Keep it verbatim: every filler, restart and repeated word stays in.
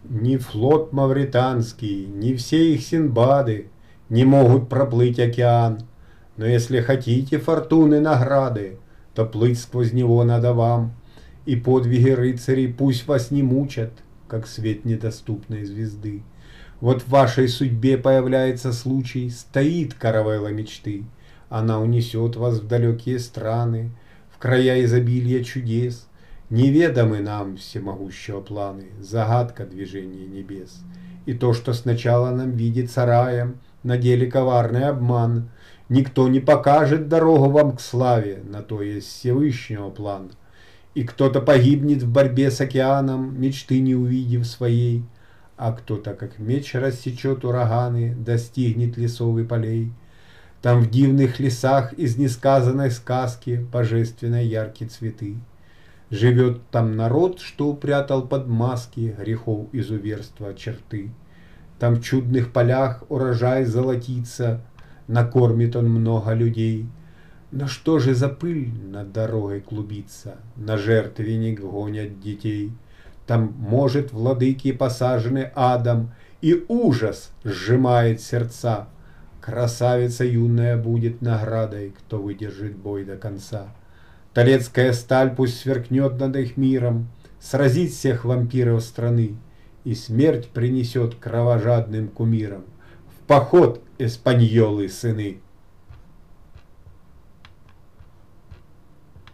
Ни флот мавританский, ни все их Синдбады не могут проплыть океан. Но если хотите фортуны награды, то плыть сквозь него надо вам. И подвиги рыцарей пусть вас не мучат, как свет недоступной звезды. Вот в вашей судьбе появляется случай, стоит каравелла мечты. Она унесет вас в далекие страны, в края изобилия чудес. Неведомы нам всемогущего планы, загадка движения небес. И то, что сначала нам видится раем, на деле коварный обман. Никто не покажет дорогу вам к славе, на то есть Всевышнего план. И кто-то погибнет в борьбе с океаном, мечты не увидев своей, а кто-то, как меч, рассечет ураганы, достигнет лесов и полей. Там в дивных лесах из несказанной сказки божественно яркие цветы. Живет там народ, что упрятал под маски грехов изуверства черты. Там в чудных полях урожай золотится, накормит он много людей. Но что же за пыль над дорогой клубится, на жертвенник гонят детей. Там, может, владыки посажены адом, и ужас сжимает сердца. Красавица юная будет наградой, кто выдержит бой до конца. Толецкая сталь пусть сверкнет над их миром, сразит всех вампиров страны, и смерть принесет кровожадным кумирам в поход эспаньолы сыны.